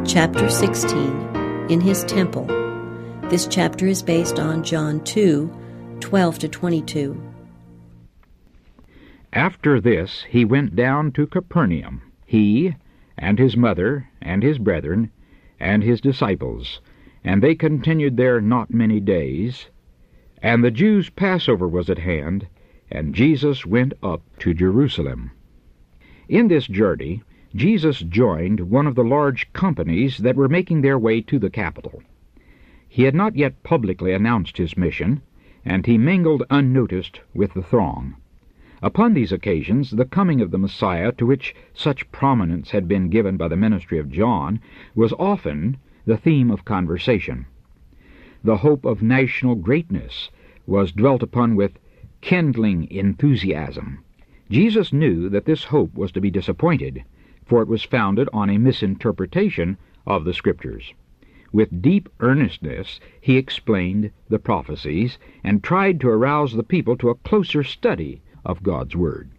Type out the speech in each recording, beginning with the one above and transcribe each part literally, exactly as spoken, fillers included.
Chapter sixteen, In His Temple. This chapter is based on John two, twelve to twenty-two. After this he went down to Capernaum, he, and his mother, and his brethren, and his disciples, and they continued there not many days. And the Jews' Passover was at hand, and Jesus went up to Jerusalem. In this journey Jesus joined one of the large companies that were making their way to the capital. He had not yet publicly announced his mission, and he mingled unnoticed with the throng. Upon these occasions, the coming of the Messiah, to which such prominence had been given by the ministry of John, was often the theme of conversation. The hope of national greatness was dwelt upon with kindling enthusiasm. Jesus knew that this hope was to be disappointed, for it was founded on a misinterpretation of the Scriptures. With deep earnestness he explained the prophecies and tried to arouse the people to a closer study of God's Word.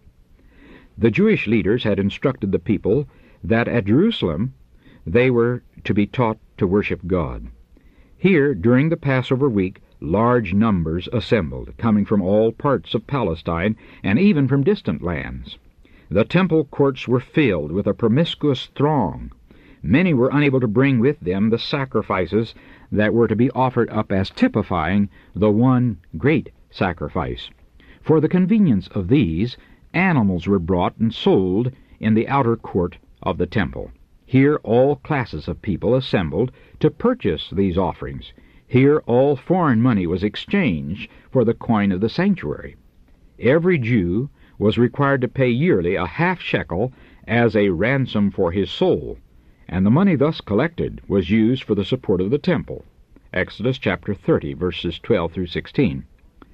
The Jewish leaders had instructed the people that at Jerusalem they were to be taught to worship God. Here, during the Passover week, large numbers assembled, coming from all parts of Palestine and even from distant lands. The temple courts were filled with a promiscuous throng. Many were unable to bring with them the sacrifices that were to be offered up as typifying the one great sacrifice. For the convenience of these, animals were brought and sold in the outer court of the temple. Here all classes of people assembled to purchase these offerings. Here all foreign money was exchanged for the coin of the sanctuary. Every Jew was required to pay yearly a half shekel as a ransom for his soul, and the money thus collected was used for the support of the temple. Exodus chapter thirty, verses twelve through sixteen.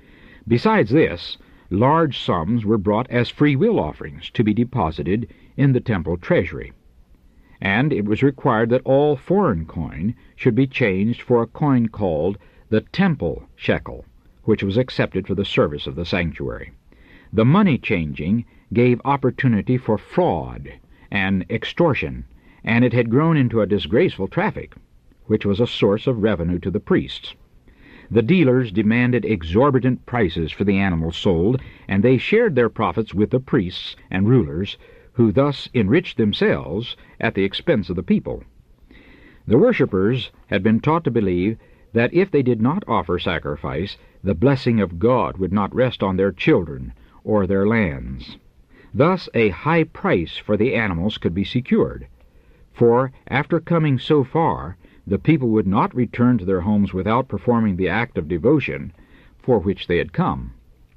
Besides this, large sums were brought as free will offerings to be deposited in the temple treasury. And it was required that all foreign coin should be changed for a coin called the temple shekel, which was accepted for the service of the sanctuary. The money changing gave opportunity for fraud and extortion, and it had grown into a disgraceful traffic, which was a source of revenue to the priests. The dealers demanded exorbitant prices for the animals sold, and they shared their profits with the priests and rulers, who thus enriched themselves at the expense of the people. The worshippers had been taught to believe that if they did not offer sacrifice, the blessing of God would not rest on their children or their lands. Thus a high price for the animals could be secured, for after coming so far, the people would not return to their homes without performing the act of devotion for which they had come.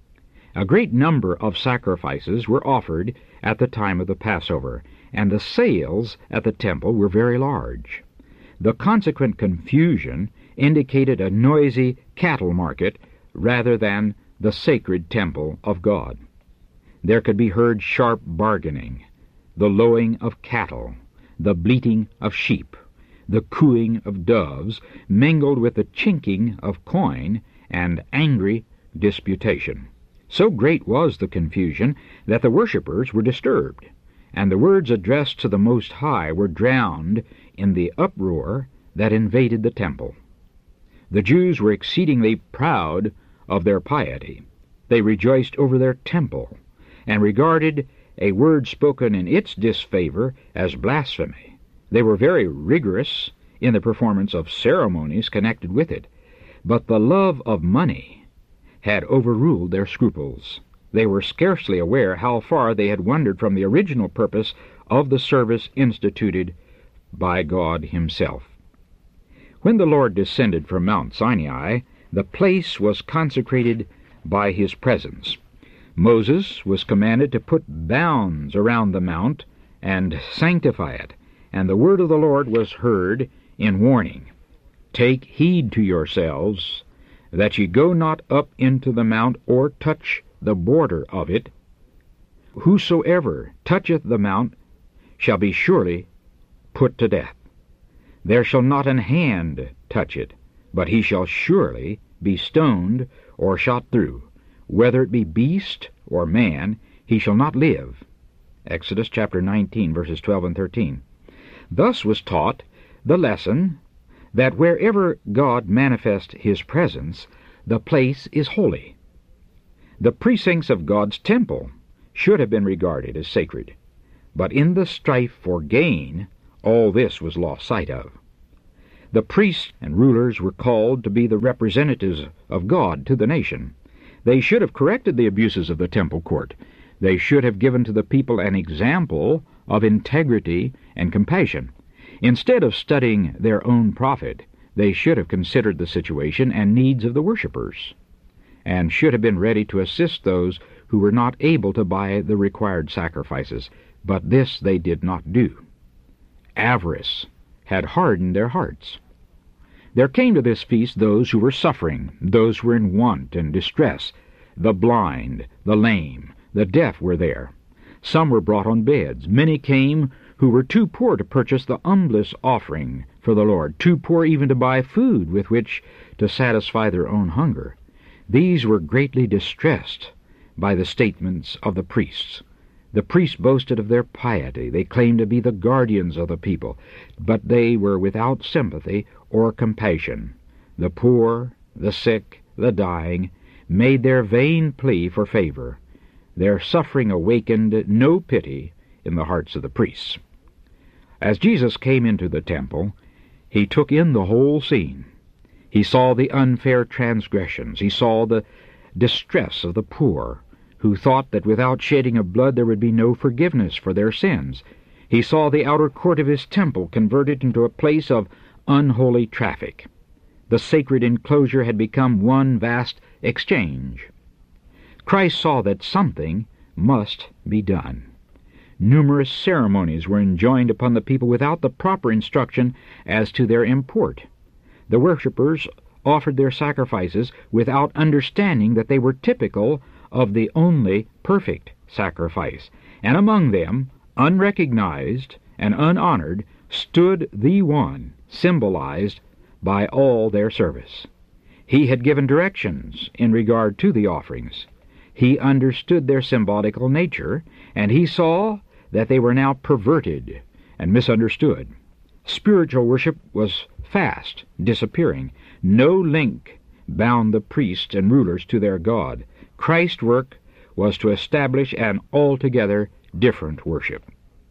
A great number of sacrifices were offered at the time of the Passover, and the sales at the temple were very large. The consequent confusion indicated a noisy cattle market rather than the sacred temple of God. There could be heard sharp bargaining, the lowing of cattle, the bleating of sheep, the cooing of doves, mingled with the chinking of coin and angry disputation. So great was the confusion that the worshippers were disturbed, and the words addressed to the Most High were drowned in the uproar that invaded the temple. The Jews were exceedingly proud of their piety. They rejoiced over their temple, and regarded a word spoken in its disfavor as blasphemy. They were very rigorous in the performance of ceremonies connected with it, but the love of money had overruled their scruples. They were scarcely aware how far they had wandered from the original purpose of the service instituted by God Himself. When the Lord descended from Mount Sinai, the place was consecrated by His presence. Moses was commanded to put bounds around the mount and sanctify it, and the word of the Lord was heard in warning. Take heed to yourselves, that ye go not up into the mount, or touch the border of it. Whosoever toucheth the mount shall be surely put to death. There shall not an hand touch it, but he shall surely be stoned or shot through. Whether it be beast or man, he shall not live. Exodus chapter nineteen, verses twelve and thirteen. Thus was taught The lesson that wherever God manifests his presence, the place is holy. The precincts of God's temple should have been regarded as sacred, but in the strife for gain, all this was lost sight of. The priests and rulers were called to be the representatives of God to the nation. They should have corrected the abuses of the temple court. They should have given to the people an example of integrity and compassion. Instead of studying their own profit, they should have considered the situation and needs of the worshippers, and should have been ready to assist those who were not able to buy the required sacrifices. But this they did not do. Avarice had hardened their hearts. There came to this feast those who were suffering, those who were in want and distress. The blind, the lame, the deaf were there. Some were brought on beds. Many came who were too poor to purchase the humblest offering for the Lord, too poor even to buy food with which to satisfy their own hunger. These were greatly distressed by the statements of the priests. The priests boasted of their piety. They claimed to be the guardians of the people, but they were without sympathy or compassion. The poor, the sick, the dying made their vain plea for favor. Their suffering awakened no pity in the hearts of the priests. As Jesus came into the temple, he took in the whole scene. He saw the unfair transgressions. He saw the distress of the poor, who thought that without shedding of blood there would be no forgiveness for their sins. He saw the outer court of his temple converted into a place of unholy traffic. The sacred enclosure had become one vast exchange. Christ saw that something must be done. Numerous ceremonies were enjoined upon the people without the proper instruction as to their import. The worshippers offered their sacrifices without understanding that they were typical of the only perfect sacrifice, and among them, unrecognized and unhonored, stood the one symbolized by all their service. He had given directions in regard to the offerings. He understood their symbolical nature, and he saw that they were now perverted and misunderstood. Spiritual worship was fast disappearing. No link bound the priests and rulers to their God. Christ's work was to establish an altogether different worship.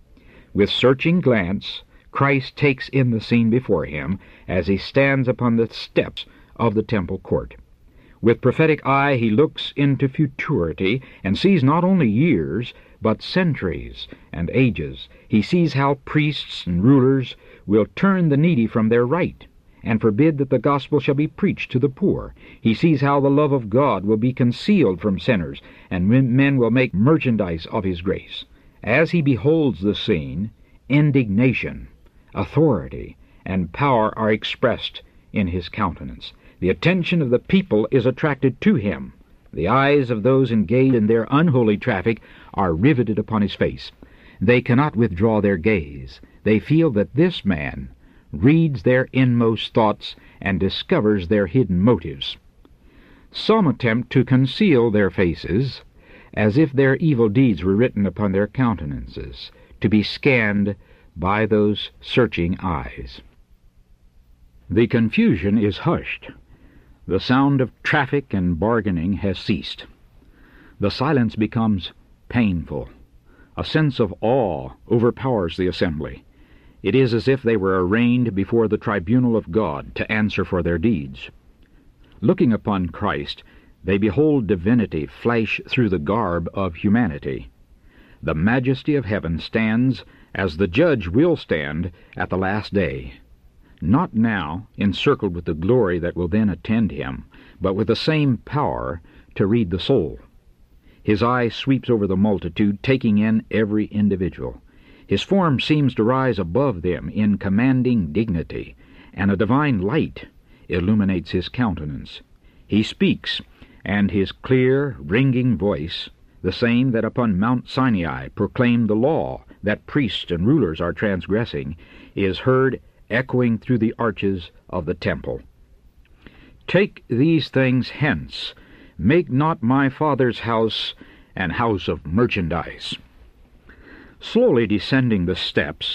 With searching glance, Christ takes in the scene before him as he stands upon the steps of the temple court. With prophetic eye he looks into futurity and sees not only years, but centuries and ages. He sees how priests and rulers will turn the needy from their right and forbid that the gospel shall be preached to the poor. He sees how the love of God will be concealed from sinners, and men will make merchandise of his grace. As he beholds the scene, indignation, authority, and power are expressed in his countenance. The attention of the people is attracted to him. The eyes of those engaged in their unholy traffic are riveted upon his face. They cannot withdraw their gaze. They feel that this man reads their inmost thoughts and discovers their hidden motives. Some attempt to conceal their faces, as if their evil deeds were written upon their countenances, to be scanned by those searching eyes. The confusion is hushed. The sound of traffic and bargaining has ceased. The silence becomes painful. A sense of awe overpowers the assembly. It is as if they were arraigned before the tribunal of God to answer for their deeds. Looking upon Christ, they behold divinity flash through the garb of humanity. The majesty of heaven stands as the judge will stand at the last day, not now encircled with the glory that will then attend him, but with the same power to read the soul. His eye sweeps over the multitude, taking in every individual. His form seems to rise above them in commanding dignity, and a divine light illuminates his countenance. He speaks, and his clear, ringing voice, the same that upon Mount Sinai proclaimed the law that priests and rulers are transgressing, is heard echoing through the arches of the temple. Take these things hence. Make not my Father's house an house of merchandise. Slowly descending the steps,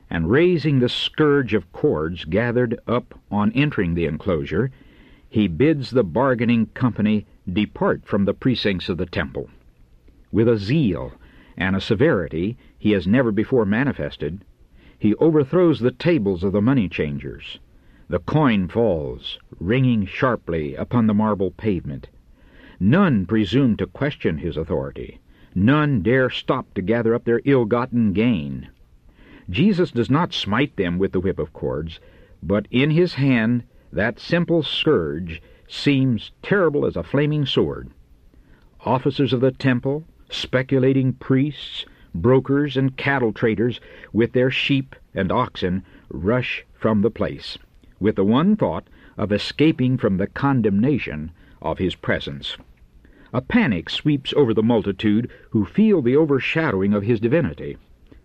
and raising the scourge of cords gathered up on entering the enclosure, he bids the bargaining company depart from the precincts of the temple. With a zeal and a severity he has never before manifested, he overthrows the tables of the money changers. The coin falls, ringing sharply upon the marble pavement. None presume to question his authority. None dare stop to gather up their ill-gotten gain. Jesus does not smite them with the whip of cords, but in his hand that simple scourge seems terrible as a flaming sword. Officers of the temple, speculating priests, brokers, and cattle traders with their sheep and oxen rush from the place, with the one thought of escaping from the condemnation of his presence. A panic sweeps over the multitude who feel the overshadowing of his divinity.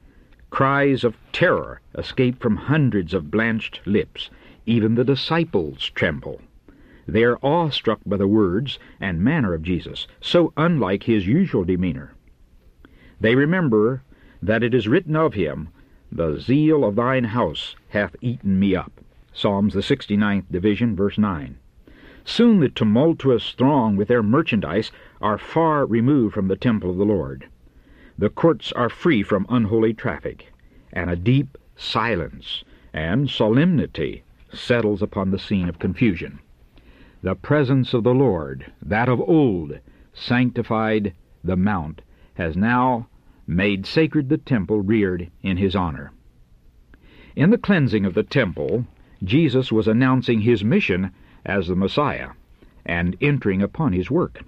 Cries of terror escape from hundreds of blanched lips. Even the disciples tremble. They are awestruck by the words and manner of Jesus, so unlike his usual demeanor. They remember that it is written of him, "The zeal of thine house hath eaten me up." Psalms the sixty-ninth division, verse nine. Soon the tumultuous throng with their merchandise are far removed from the temple of the Lord. The courts are free from unholy traffic, and a deep silence and solemnity settles upon the scene of confusion. The presence of the Lord, that of old sanctified the mount, has now made sacred the temple reared in his honor. In the cleansing of the temple, Jesus was announcing his mission as the Messiah, and entering upon his work.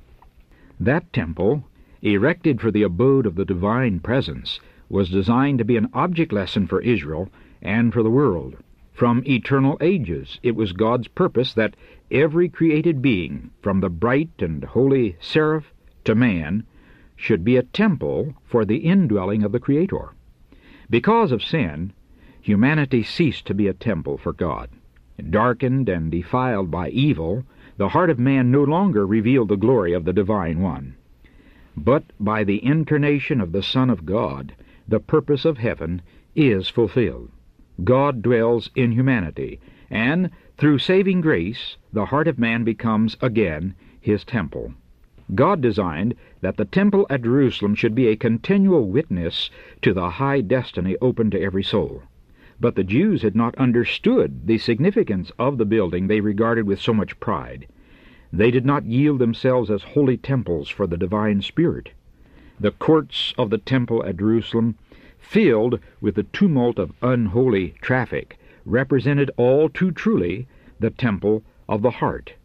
That temple, erected for the abode of the divine presence, was designed to be an object lesson for Israel and for the world. From eternal ages it was God's purpose that every created being, from the bright and holy seraph to man, should be a temple for the indwelling of the Creator. Because of sin, humanity ceased to be a temple for God. Darkened and defiled by evil, the heart of man no longer revealed the glory of the Divine One. But by the incarnation of the Son of God, the purpose of heaven is fulfilled. God dwells in humanity, and through saving grace, the heart of man becomes again his temple. God designed that the temple at Jerusalem should be a continual witness to the high destiny open to every soul. But the Jews had not understood the significance of the building they regarded with so much pride. They did not yield themselves as holy temples for the divine Spirit. The courts of the temple at Jerusalem, filled with the tumult of unholy traffic, represented all too truly the temple of the heart,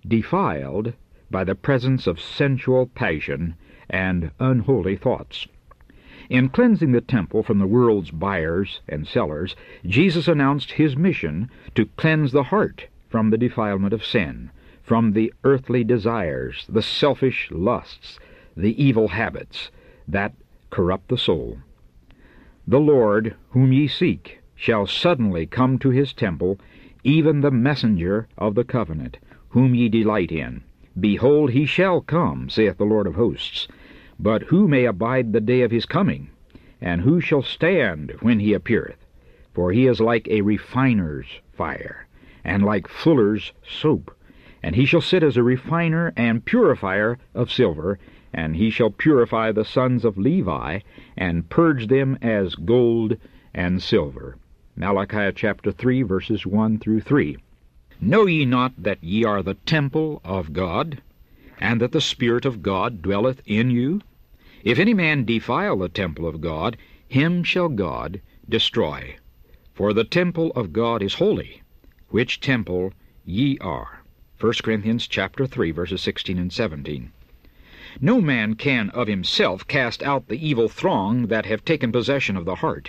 defiled by the presence of sensual passion and unholy thoughts. In cleansing the temple from the world's buyers and sellers, Jesus announced his mission to cleanse the heart from the defilement of sin, from the earthly desires, the selfish lusts, the evil habits that corrupt the soul. The Lord, whom ye seek, shall suddenly come to his temple, even the messenger of the covenant, whom ye delight in. Behold, he shall come, saith the Lord of hosts. But who may abide the day of his coming? And who shall stand when he appeareth? For he is like a refiner's fire, and like fuller's soap. And he shall sit as a refiner and purifier of silver, and he shall purify the sons of Levi, and purge them as gold and silver. Malachi chapter three, verses one through three. Know ye not that ye are the temple of God, and that the Spirit of God dwelleth in you? If any man defile the temple of God, him shall God destroy. For the temple of God is holy, which temple ye are. First Corinthians chapter three, verses sixteen and seventeen. No man can of himself cast out the evil throng that have taken possession of the heart.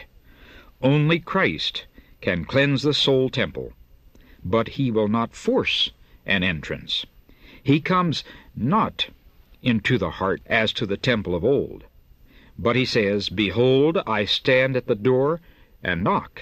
Only Christ can cleanse the soul temple, but he will not force an entrance. He comes not into the heart as to the temple of old, but he says, Behold, I stand at the door and knock.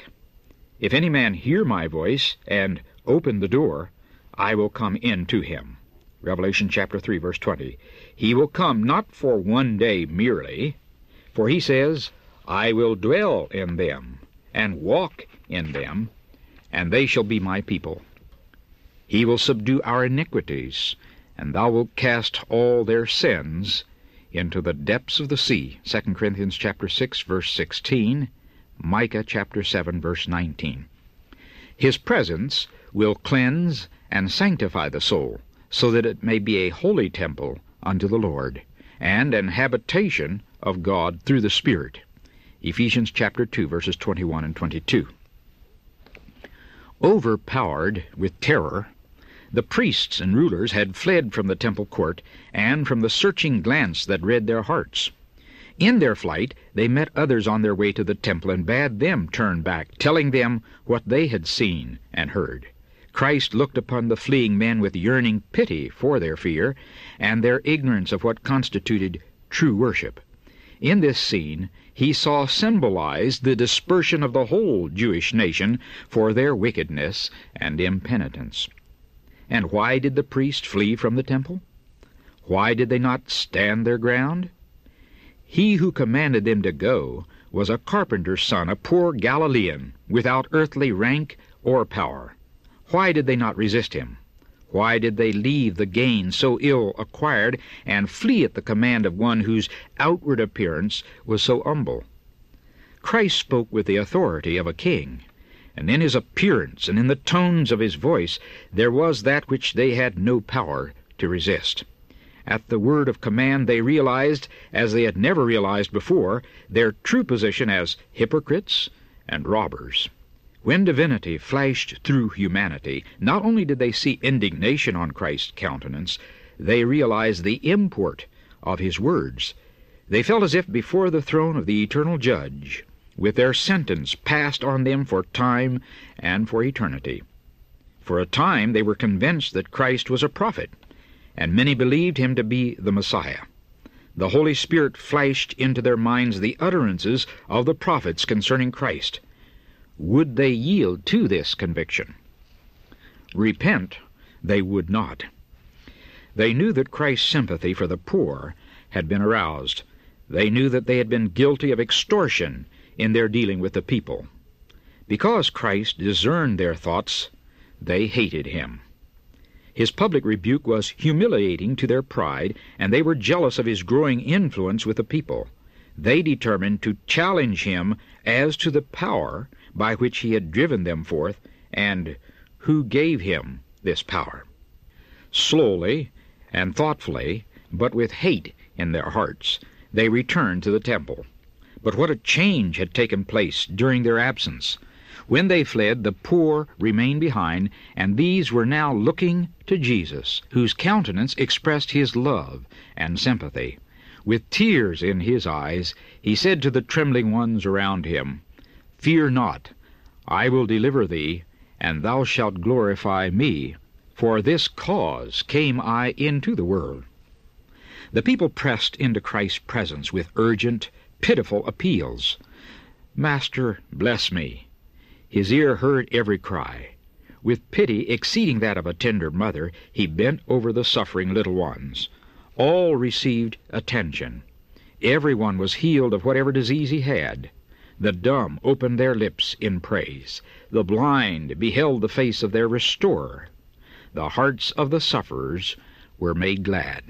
If any man hear my voice and open the door, I will come in to him. Revelation chapter three, verse twenty. He will come not for one day merely, for he says, I will dwell in them, and walk in them, and they shall be my people. He will subdue our iniquities, and thou wilt cast all their sins into the depths of the sea. Second Corinthians chapter six, verse sixteen, Micah chapter seven, verse nineteen. His presence will cleanse and sanctify the soul, so that it may be a holy temple unto the Lord, and an habitation of God through the Spirit. Ephesians chapter two, verses twenty-one and twenty-two. Overpowered with terror, the priests and rulers had fled from the temple court and from the searching glance that read their hearts. In their flight, they met others on their way to the temple and bade them turn back, telling them what they had seen and heard. Christ looked upon the fleeing men with yearning pity for their fear and their ignorance of what constituted true worship. In this scene, he saw symbolized the dispersion of the whole Jewish nation for their wickedness and impenitence. And why did the priests flee from the temple? Why did they not stand their ground? He who commanded them to go was a carpenter's son, a poor Galilean, without earthly rank or power. Why did they not resist him? Why did they leave the gain so ill acquired and flee at the command of one whose outward appearance was so humble? Christ spoke with the authority of a king, and in his appearance and in the tones of his voice there was that which they had no power to resist. At the word of command they realized, as they had never realized before, their true position as hypocrites and robbers. When divinity flashed through humanity, not only did they see indignation on Christ's countenance, they realized the import of his words. They felt as if before the throne of the eternal Judge, with their sentence passed on them for time and for eternity. For a time they were convinced that Christ was a prophet, and many believed him to be the Messiah. The Holy Spirit flashed into their minds the utterances of the prophets concerning Christ. Would they yield to this conviction? Repent they would not. They knew that Christ's sympathy for the poor had been aroused. They knew that they had been guilty of extortion in their dealing with the people. Because Christ discerned their thoughts, they hated him. His public rebuke was humiliating to their pride, and they were jealous of his growing influence with the people. They determined to challenge him as to the power by which he had driven them forth, and who gave him this power. Slowly and thoughtfully, but with hate in their hearts, they returned to the temple. But what a change had taken place during their absence! When they fled, the poor remained behind, and these were now looking to Jesus, whose countenance expressed his love and sympathy. With tears in his eyes, he said to the trembling ones around him, "Fear not, I will deliver thee, and thou shalt glorify me. For this cause came I into the world." The people pressed into Christ's presence with urgent, pitiful appeals. "Master, bless me." His ear heard every cry. With pity exceeding that of a tender mother, he bent over the suffering little ones. All received attention. Every one was healed of whatever disease he had. The dumb opened their lips in praise. The blind beheld the face of their restorer. The hearts of the sufferers were made glad.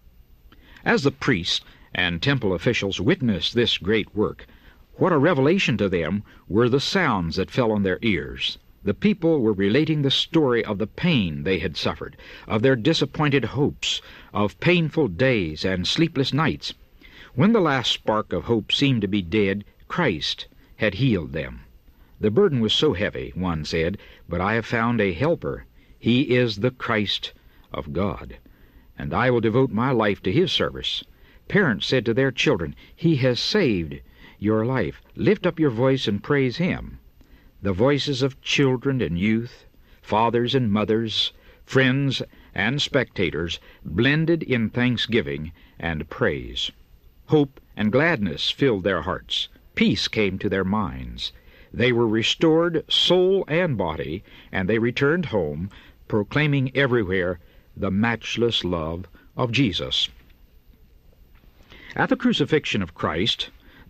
As the priests and temple officials witnessed this great work, what a revelation to them were the sounds that fell on their ears. The people were relating the story of the pain they had suffered, of their disappointed hopes, of painful days and sleepless nights. When the last spark of hope seemed to be dead, Christ had healed them. The burden was so heavy, one said, but I have found a helper. He is the Christ of God, and I will devote my life to his service. Parents said to their children, "He has saved your life. Lift up your voice and praise him." The voices of children and youth, fathers and mothers, friends and spectators blended in thanksgiving and praise. Hope and gladness filled their hearts. Peace came to their minds. They were restored soul and body, and they returned home, proclaiming everywhere the matchless love of Jesus. At the crucifixion of Christ,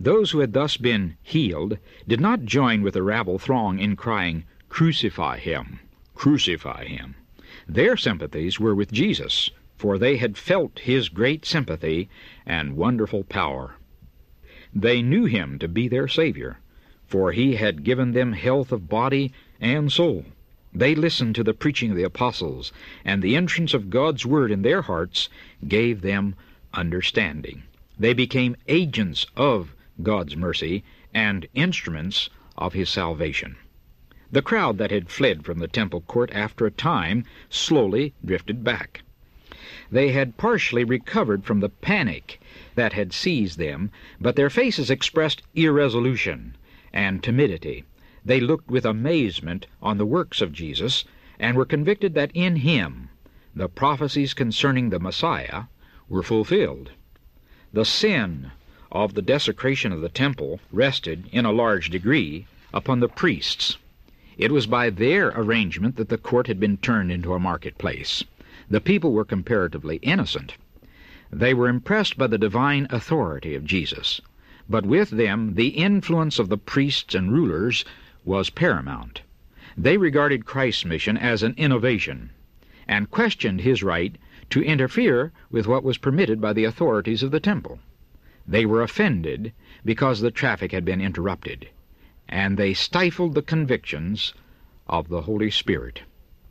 Those who had thus been healed did not join with the rabble throng in crying, "Crucify him! Crucify him!" Their sympathies were with Jesus, for they had felt his great sympathy and wonderful power. They knew him to be their Savior, for he had given them health of body and soul. They listened to the preaching of the apostles, and the entrance of God's word in their hearts gave them understanding. They became agents of God's mercy and instruments of his salvation. The crowd that had fled from the temple court after a time slowly drifted back. They had partially recovered from the panic that had seized them, but their faces expressed irresolution and timidity. They looked with amazement on the works of Jesus, and were convicted that in him the prophecies concerning the Messiah were fulfilled. The sin of the desecration of the temple rested, in a large degree, upon the priests. It was by their arrangement that the court had been turned into a marketplace. The people were comparatively innocent. They were impressed by the divine authority of Jesus, but with them the influence of the priests and rulers was paramount. They regarded Christ's mission as an innovation, and questioned his right to interfere with what was permitted by the authorities of the temple. They were offended because the traffic had been interrupted, and they stifled the convictions of the Holy Spirit.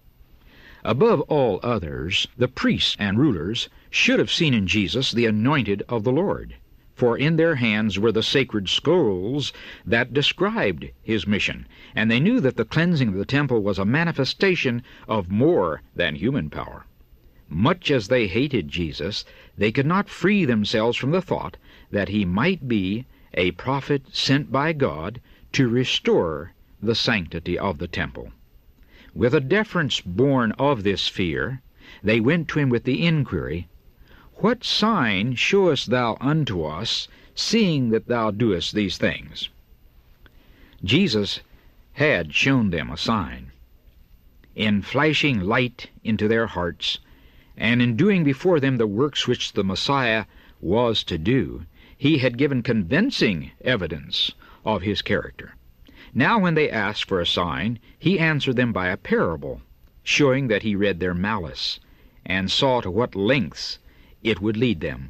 Above all others, the priests and rulers should have seen in Jesus the anointed of the Lord, for in their hands were the sacred scrolls that described his mission, and they knew that the cleansing of the temple was a manifestation of more than human power. Much as they hated Jesus, they could not free themselves from the thought that he might be a prophet sent by God to restore the sanctity of the temple. With a deference born of this fear, they went to him with the inquiry, "What sign showest thou unto us, seeing that thou doest these things?" Jesus had shown them a sign. In flashing light into their hearts, and in doing before them the works which the Messiah was to do, he had given convincing evidence of his character. Now when they asked for a sign, he answered them by a parable, showing that he read their malice, and saw to what lengths it would lead them.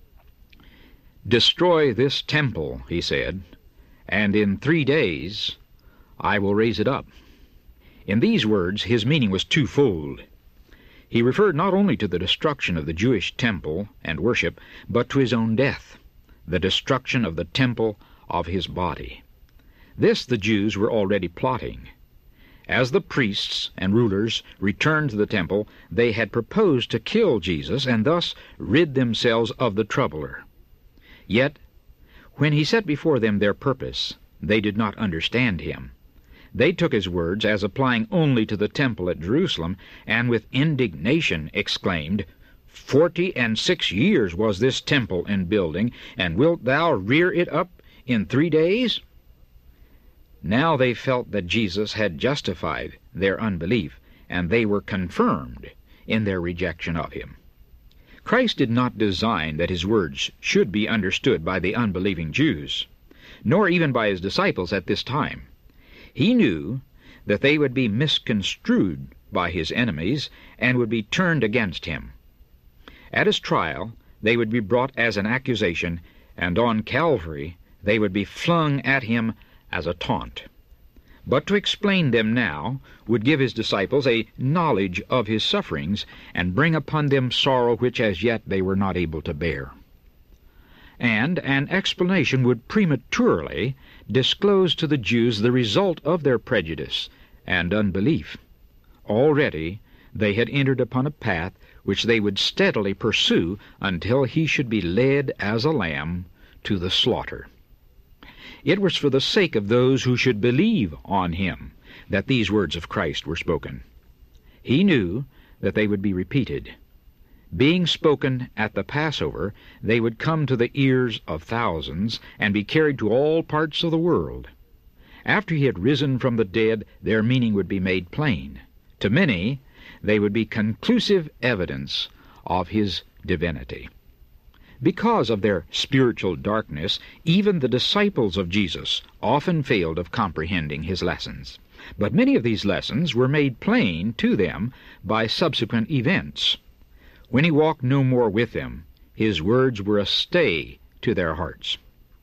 "Destroy this temple," he said, "and in three days I will raise it up." In these words his meaning was twofold. He referred not only to the destruction of the Jewish temple and worship, but to his own death, the destruction of the temple of his body. This the Jews were already plotting. As the priests and rulers returned to the temple, they had proposed to kill Jesus and thus rid themselves of the troubler. Yet, when he set before them their purpose, they did not understand him. They took his words as applying only to the temple at Jerusalem, and with indignation exclaimed, "Forty and six years was this temple in building, and wilt thou rear it up in three days?" Now they felt that Jesus had justified their unbelief, and they were confirmed in their rejection of him. Christ did not design that his words should be understood by the unbelieving Jews, nor even by his disciples at this time. He knew that they would be misconstrued by his enemies and would be turned against him. At his trial they would be brought as an accusation, and on Calvary they would be flung at him as a taunt. But to explain them now would give his disciples a knowledge of his sufferings, and bring upon them sorrow which as yet they were not able to bear. And an explanation would prematurely disclose to the Jews the result of their prejudice and unbelief. Already they had entered upon a path which they would steadily pursue until he should be led as a lamb to the slaughter. It was for the sake of those who should believe on him that these words of Christ were spoken. He knew that they would be repeated. Being spoken at the Passover, they would come to the ears of thousands and be carried to all parts of the world. After he had risen from the dead, their meaning would be made plain. To many, they would be conclusive evidence of his divinity. Because of their spiritual darkness, even the disciples of Jesus often failed of comprehending his lessons. But many of these lessons were made plain to them by subsequent events. When he walked no more with them, his words were a stay to their hearts.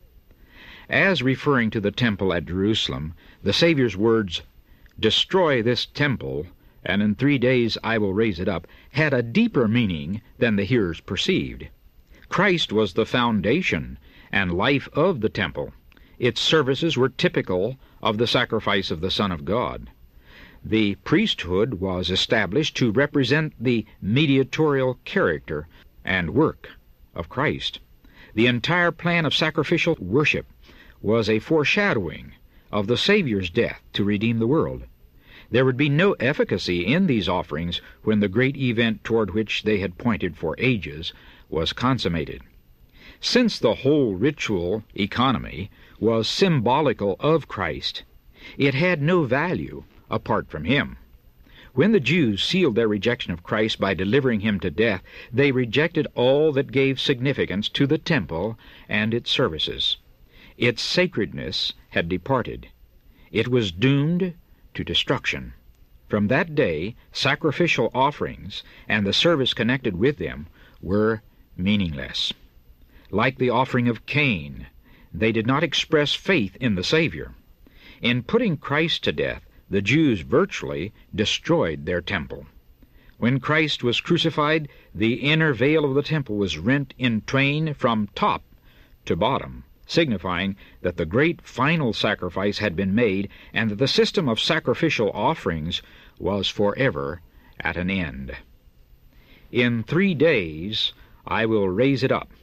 As referring to the temple at Jerusalem, the Savior's words, "Destroy this temple, and in three days I will raise it up," had a deeper meaning than the hearers perceived. Christ was the foundation and life of the temple. Its services were typical of the sacrifice of the Son of God. The priesthood was established to represent the mediatorial character and work of Christ. The entire plan of sacrificial worship was a foreshadowing of the Savior's death to redeem the world. There would be no efficacy in these offerings when the great event toward which they had pointed for ages was consummated. Since the whole ritual economy was symbolical of Christ, it had no value apart from him. When the Jews sealed their rejection of Christ by delivering him to death, they rejected all that gave significance to the temple and its services. Its sacredness had departed. It was doomed to destruction. From that day, sacrificial offerings and the service connected with them were meaningless. Like the offering of Cain, they did not express faith in the Savior. In putting Christ to death, the Jews virtually destroyed their temple. When Christ was crucified, the inner veil of the temple was rent in twain from top to bottom, signifying that the great final sacrifice had been made and that the system of sacrificial offerings was forever at an end. In three days I will raise it up.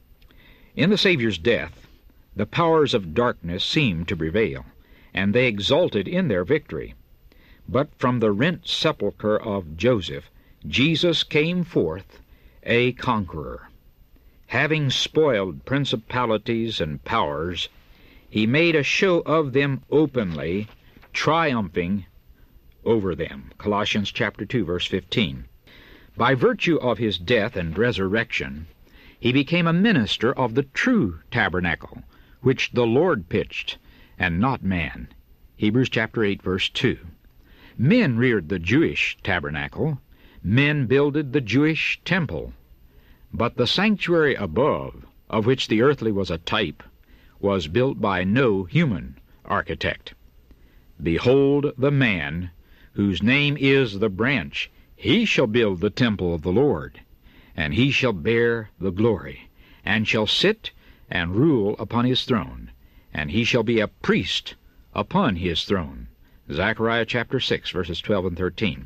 In the Savior's death, the powers of darkness seemed to prevail, and they exulted in their victory. But from the rent sepulchre of Joseph, Jesus came forth a conqueror. Having spoiled principalities and powers, he made a show of them openly, triumphing over them. Colossians chapter two, verse fifteen. By virtue of his death and resurrection, he became a minister of the true tabernacle, which the Lord pitched, and not man. Hebrews chapter eight, verse two. Men reared the Jewish tabernacle. Men builded the Jewish temple. But the sanctuary above, of which the earthly was a type, was built by no human architect. Behold the man, whose name is the branch, he shall build the temple of the Lord, and he shall bear the glory, and shall sit and rule upon his throne, and he shall be a priest upon his throne. Zechariah chapter six, verses twelve and thirteen.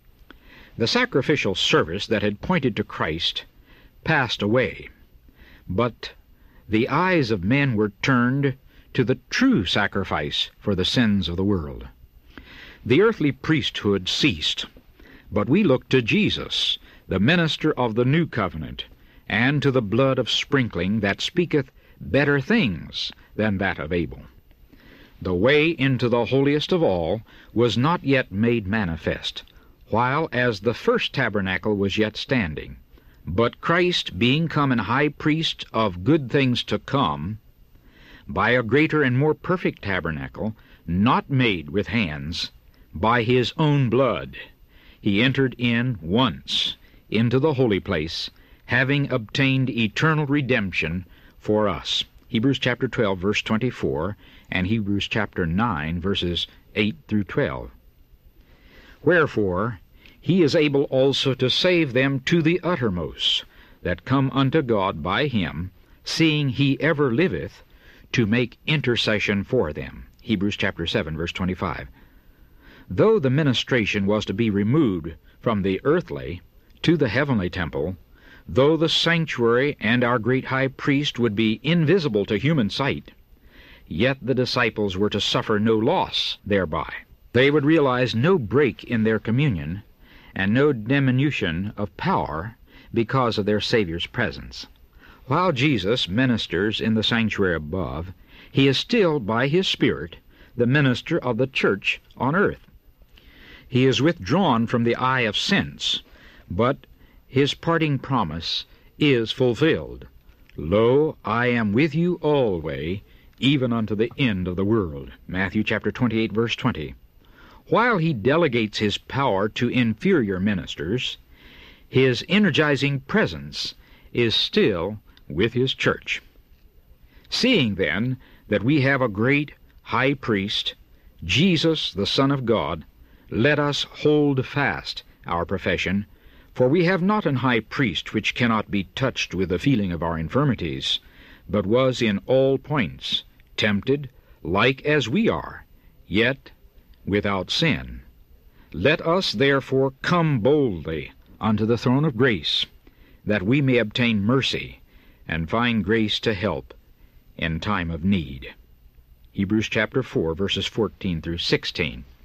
The sacrificial service that had pointed to Christ passed away, but the eyes of men were turned to the true sacrifice for the sins of the world. The earthly priesthood ceased, but we look to Jesus, the minister of the new covenant, and to the blood of sprinkling that speaketh better things than that of Abel. The way into the holiest of all was not yet made manifest, while as the first tabernacle was yet standing. But Christ, being come an high priest of good things to come, by a greater and more perfect tabernacle, not made with hands, by his own blood, he entered in once into the holy place, having obtained eternal redemption for us. Hebrews chapter twelve, verse twenty-four, and Hebrews chapter nine, verses eight through twelve. Wherefore, he is able also to save them to the uttermost, that come unto God by him, seeing he ever liveth, to make intercession for them. Hebrews chapter seven, verse twenty-five. Though the ministration was to be removed from the earthly to the heavenly temple, though the sanctuary and our great high priest would be invisible to human sight, yet the disciples were to suffer no loss thereby. They would realize no break in their communion, and no diminution of power because of their Savior's presence. While Jesus ministers in the sanctuary above, he is still, by his Spirit, the minister of the church on earth. He is withdrawn from the eye of sense, but his parting promise is fulfilled. Lo, I am with you alway, even unto the end of the world. Matthew chapter twenty-eight, verse twenty. While he delegates his power to inferior ministers, his energizing presence is still with his church. Seeing, then, that we have a great high priest, Jesus, the Son of God, let us hold fast our profession, for we have not an high priest which cannot be touched with the feeling of our infirmities, but was in all points tempted, like as we are, yet without sin. Let us therefore come boldly unto the throne of grace, that we may obtain mercy, and find grace to help in time of need. Hebrews chapter four, verses fourteen through sixteen.